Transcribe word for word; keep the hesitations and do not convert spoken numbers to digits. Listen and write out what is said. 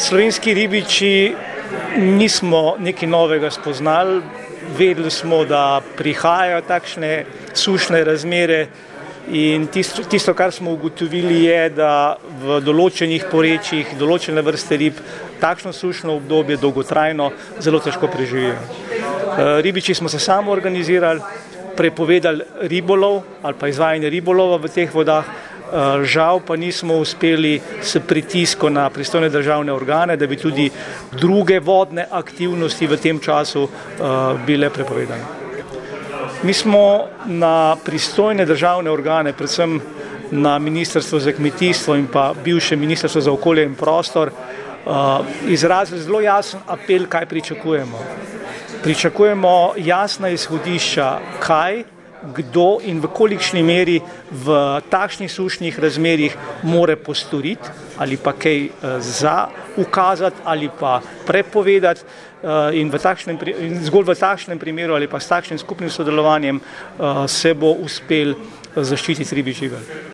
Slovenski ribiči nismo nekaj novega spoznali, vedeli smo, da prihajajo takšne sušne razmere in tisto, tisto, kar smo ugotovili, je, da v določenih porečjih, določene vrste rib, takšno sušno obdobje dolgotrajno zelo težko preživijo. Ribiči smo se samo organizirali, prepovedali ribolov ali pa izvajanje ribolova v teh vodah, žal pa nismo uspeli s pritiskom na pristojne državne organe, da bi tudi druge vodne aktivnosti v tem času bile prepovedane. Mi smo na pristojne državne organe, predvsem na Ministrstvo za kmetijstvo in pa bivše Ministrstvo za okolje in prostor, izrazili zelo jasen apel, kaj pričakujemo. Pričakujemo jasna izhodišča, kaj, kdo in v kolikšni meri v takšnih sušnih razmerjih more postoriti ali pa kaj za ukazati ali pa prepovedati in, v takšnem, in zgolj v takšnem primeru ali pa s takšnim skupnim sodelovanjem se bo uspel zaščititi ribič živelj.